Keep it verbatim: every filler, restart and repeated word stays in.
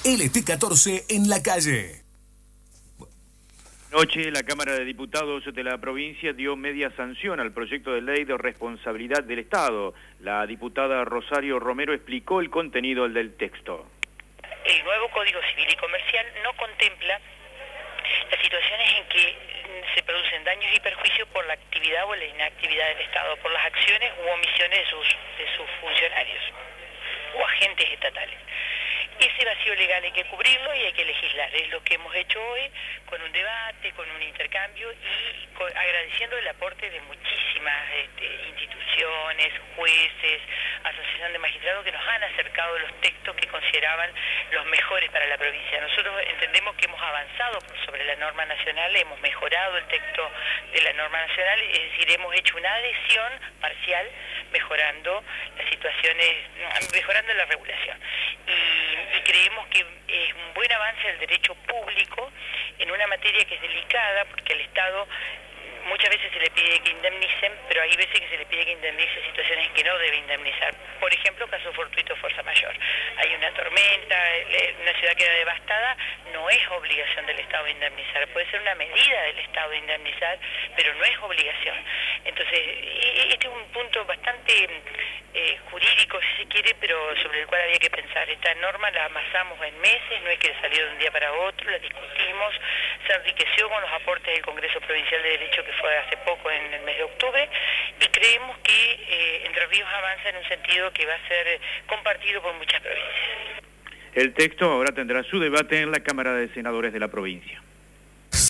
L T catorce en la calle. Anoche la Cámara de Diputados de la provincia dio media sanción al proyecto de ley de responsabilidad del Estado. La diputada Rosario Romero explicó el contenido del texto. El nuevo Código Civil y Comercial no contempla las situaciones en que se producen daños y perjuicios por la actividad o la inactividad del Estado, por las acciones u omisiones de sus, de sus funcionarios o agentes estatales. Ese vacío legal hay que cubrirlo y hay que legislar. Es lo que hemos hecho hoy con un debate, con un intercambio y con, agradeciendo el aporte de muchísimas este, instituciones, jueces, asociación de magistrados que nos han acercado los textos que consideraban los mejores para la provincia. Nosotros entendemos que hemos avanzado sobre la norma nacional, hemos mejorado el texto de la norma nacional, es decir, hemos hecho una adhesión parcial mejorando las situaciones, mejorando la regulación. Y y creemos que es un buen avance del derecho público en una materia que es delicada, porque al Estado muchas veces se le pide que indemnicen, pero hay veces que se le pide que indemnice situaciones que no debe indemnizar. Por ejemplo, caso fortuito, fuerza mayor. Hay una tormenta, una ciudad queda devastada, no es obligación del Estado indemnizar. Puede ser una medida del Estado indemnizar, pero no es obligación. Entonces, este es un punto bastante eh, jurídico, si se quiere, pero sobre el cual había que pensar. Esta norma la amasamos en meses, no es que salió de un día para otro, la discutimos, se enriqueció con los aportes del Congreso Provincial de Derecho que fue hace poco en el mes de octubre, y creemos que eh, Entre Ríos avanza en un sentido que va a ser compartido por muchas provincias. El texto ahora tendrá su debate en la Cámara de Senadores de la provincia.